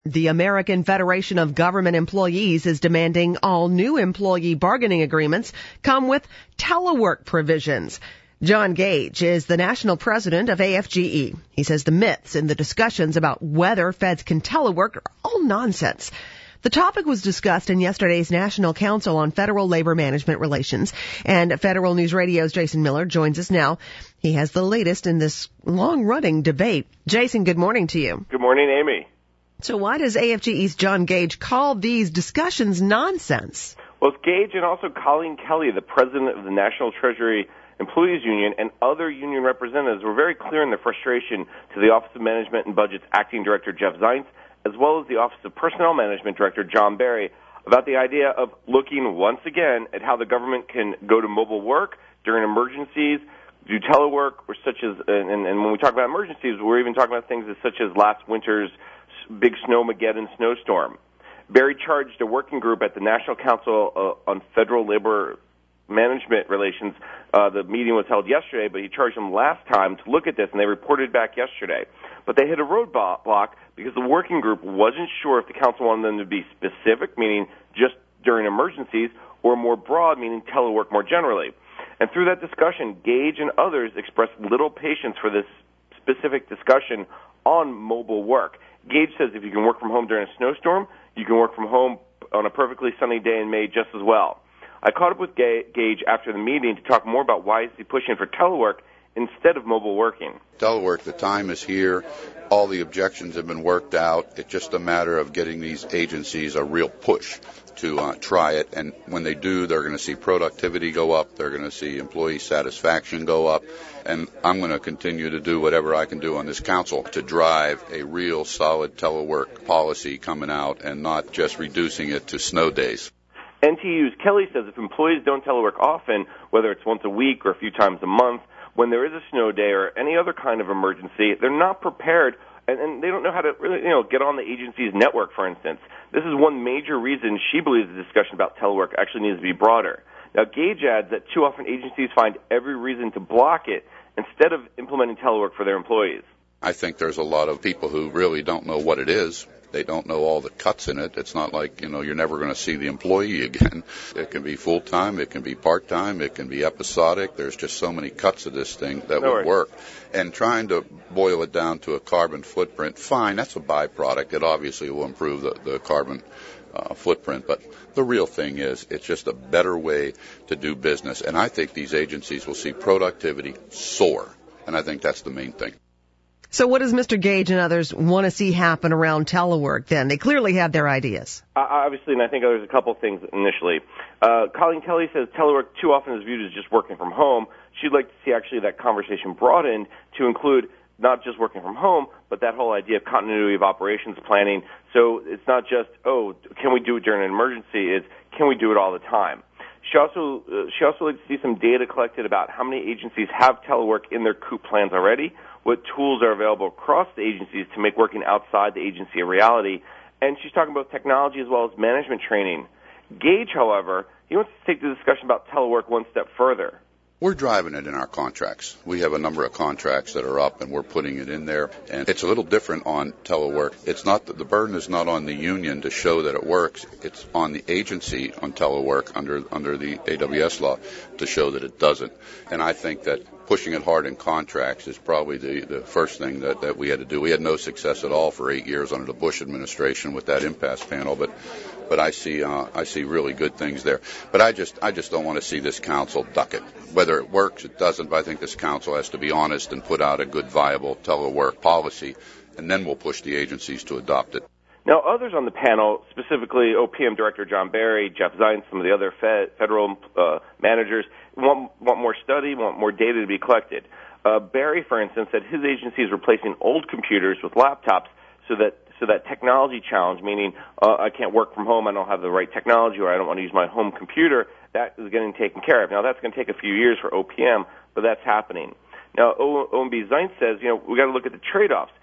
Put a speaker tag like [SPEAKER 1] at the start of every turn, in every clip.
[SPEAKER 1] The American Federation of Government Employees is demanding all new employee bargaining agreements come with telework provisions. John Gage is the national president of AFGE. He says the myths in the discussions about whether feds can telework are all nonsense. The topic was discussed in yesterday's National Council on Federal Labor Management Relations, and Federal News Radio's Jason Miller joins us now. He has the latest in this long-running debate. Jason, good morning to you.
[SPEAKER 2] Good morning, Amy.
[SPEAKER 1] So why does AFGE's John Gage call these discussions nonsense?
[SPEAKER 2] Well, it's Gage and also Colleen Kelly, the president of the National Treasury Employees Union, and other union representatives were very clear in their frustration to the Office of Management and Budget's acting director, Jeff Zients, as well as the Office of Personnel Management Director, John Barry, about the idea of looking once again at how the government can go to mobile work during emergencies, do telework, or such as, and when we talk about emergencies, we're even talking about things such as last winter's big snowmageddon snowstorm. Barry charged a working group at the National Council on Federal Labor Management Relations. The meeting was held yesterday, but he charged them last time to look at this, and they reported back yesterday. But they hit a roadblock because the working group wasn't sure if the council wanted them to be specific, meaning just during emergencies, or more broad, meaning telework more generally. And through that discussion, Gage and others expressed little patience for this specific discussion on mobile work. Gage says if you can work from home during a snowstorm, you can work from home on a perfectly sunny day in May just as well. I caught up with Gage after the meeting to talk more about why is he pushing for telework instead of mobile working.
[SPEAKER 3] Telework, the time is here. All the objections have been worked out. It's just a matter of getting these agencies a real push to try it. And when they do, they're going to see productivity go up. They're going to see employee satisfaction go up. And I'm going to continue to do whatever I can do on this council to drive a real solid telework policy coming out and not just reducing it to snow days.
[SPEAKER 2] NTU's Kelly says if employees don't telework often, whether it's once a week or a few times a month, when there is a snow day or any other kind of emergency, they're not prepared and they don't know how to really, get on the agency's network, for instance. This is one major reason she believes the discussion about telework actually needs to be broader. Now, Gage adds that too often agencies find every reason to block it instead of implementing telework for their employees.
[SPEAKER 3] I think there's a lot of people who really don't know what it is. They don't know all the cuts in it. It's not like, you're never going to see the employee again. It can be full-time, it can be part-time, it can be episodic. There's just so many cuts of this thing that would work. And trying to boil it down to a carbon footprint, fine, that's a byproduct. It obviously will improve the carbon footprint. But the real thing is it's just a better way to do business. And I think these agencies will see productivity soar. And I think that's the main thing.
[SPEAKER 1] So what does Mr. Gage and others want to see happen around telework then? They clearly have their ideas.
[SPEAKER 2] Obviously, and I think there's a couple things initially. Colleen Kelly says telework too often is viewed as just working from home. She'd like to see actually that conversation broadened to include not just working from home, but that whole idea of continuity of operations planning. So it's not just, can we do it during an emergency? It's, can we do it all the time? She also likes to see some data collected about how many agencies have telework in their COOP plans already, what tools are available across the agencies to make working outside the agency a reality, and she's talking about technology as well as management training. Gage, however, he wants to take the discussion about telework one step further.
[SPEAKER 3] We're driving it in our contracts. We have a number of contracts that are up, and we're putting it in there. And it's a little different on telework. It's not that the burden is not on the union to show that it works. It's on the agency on telework under the AWS law to show that it doesn't. And I think that pushing it hard in contracts is probably the first thing that we had to do. We had no success at all for 8 years under the Bush administration with that impasse panel, but I see really good things there. But I just don't want to see this council duck it. Whether it works, it doesn't, but I think this council has to be honest and put out a good, viable telework policy, and then we'll push the agencies to adopt it.
[SPEAKER 2] Now, others on the panel, specifically OPM Director John Barry, Jeff Zients, some of the other federal managers, want more study, want more data to be collected. Barry, for instance, said his agency is replacing old computers with laptops so that technology challenge, meaning I can't work from home, I don't have the right technology, or I don't want to use my home computer, that is getting taken care of. Now, that's going to take a few years for OPM, but that's happening. Now, OMB Zients says, we got to look at the trade-offs.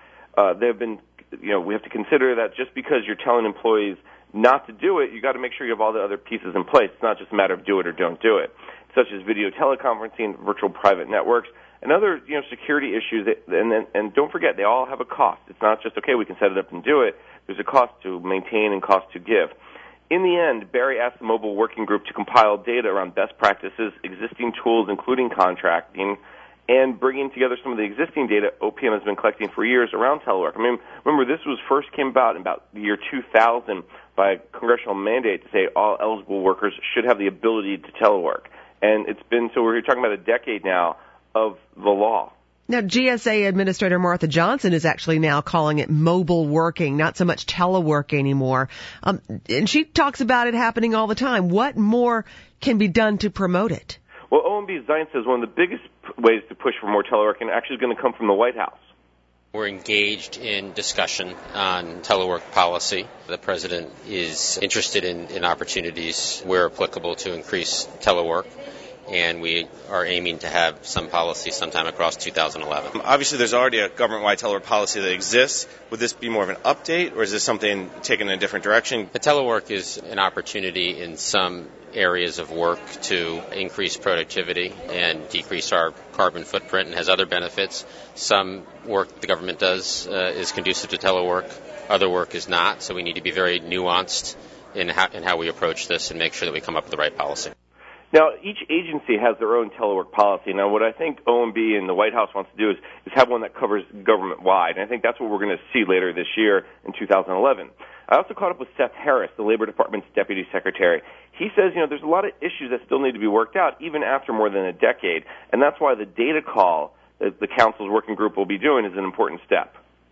[SPEAKER 2] We have to consider that just because you're telling employees not to do it, you got to make sure you have all the other pieces in place. It's not just a matter of do it or don't do it, such as video teleconferencing, virtual private networks, and other security issues. And don't forget, they all have a cost. It's not just, okay, we can set it up and do it. there's a cost to maintain and cost to give. In the end, Barry asked the Mobile Working Group to compile data around best practices, existing tools, including contracting, and bringing together some of the existing data OPM has been collecting for years around telework. I mean, remember, this was first came about in about the year 2000 by a congressional mandate to say all eligible workers should have the ability to telework. And it's been, so we're talking about a decade now of the law.
[SPEAKER 1] Now, GSA Administrator Martha Johnson is actually now calling it mobile working, not so much telework anymore. And she talks about it happening all the time. What more can be done to promote it?
[SPEAKER 2] Well, OMB Zients says one of the biggest ways to push for more teleworking actually is going to come from the White House.
[SPEAKER 4] We're engaged in discussion on telework policy. The President is interested in opportunities where applicable to increase telework, and we are aiming to have some policy sometime across 2011.
[SPEAKER 5] Obviously, there's already a government-wide telework policy that exists. Would this be more of an update, or is this something taken in a different direction?
[SPEAKER 4] The telework is an opportunity in some areas of work to increase productivity and decrease our carbon footprint and has other benefits. Some work the government does is conducive to telework. Other work is not, so we need to be very nuanced in how we approach this and make sure that we come up with the right policy.
[SPEAKER 2] Now, each agency has their own telework policy. Now, what I think OMB and the White House wants to do is have one that covers government-wide. And I think that's what we're going to see later this year in 2011. I also caught up with Seth Harris, the Labor Department's Deputy Secretary. He says, there's a lot of issues that still need to be worked out, even after more than a decade. And that's why the data call that the Council's working group will be doing is an important step.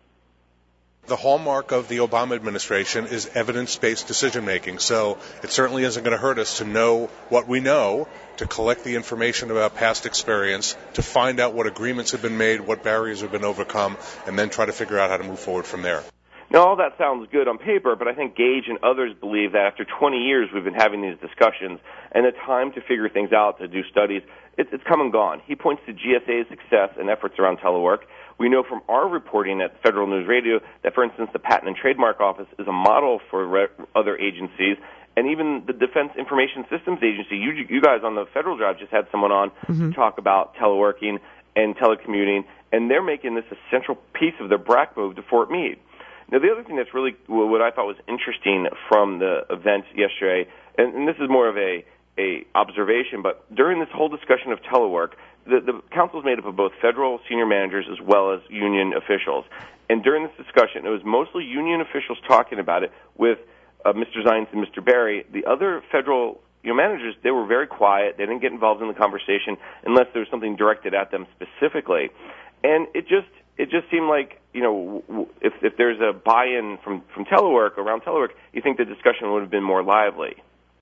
[SPEAKER 6] The hallmark of the Obama administration is evidence-based decision-making, so it certainly isn't going to hurt us to know what we know, to collect the information about past experience, to find out what agreements have been made, what barriers have been overcome, and then try to figure out how to move forward from there.
[SPEAKER 2] Now, all that sounds good on paper, but I think Gage and others believe that after 20 years we've been having these discussions, and the time to figure things out, to do studies, it's come and gone. He points to GSA's success and efforts around telework. We know from our reporting at Federal News Radio that, for instance, the Patent and Trademark Office is a model for other agencies, and even the Defense Information Systems Agency. You guys on the federal job just had someone on to talk about teleworking and telecommuting, and they're making this a central piece of their BRAC move to Fort Meade. Now, the other thing that's really what I thought was interesting from the event yesterday, and this is more of a observation, but during this whole discussion of telework, the council is made up of both federal senior managers as well as union officials. And during this discussion, it was mostly union officials talking about it with Mr. Zients and Mr. Barry. The other federal managers, they were very quiet. They didn't get involved in the conversation unless there was something directed at them specifically. And it just seemed like, if there's a buy-in from telework, around telework, you think the discussion would have been more lively.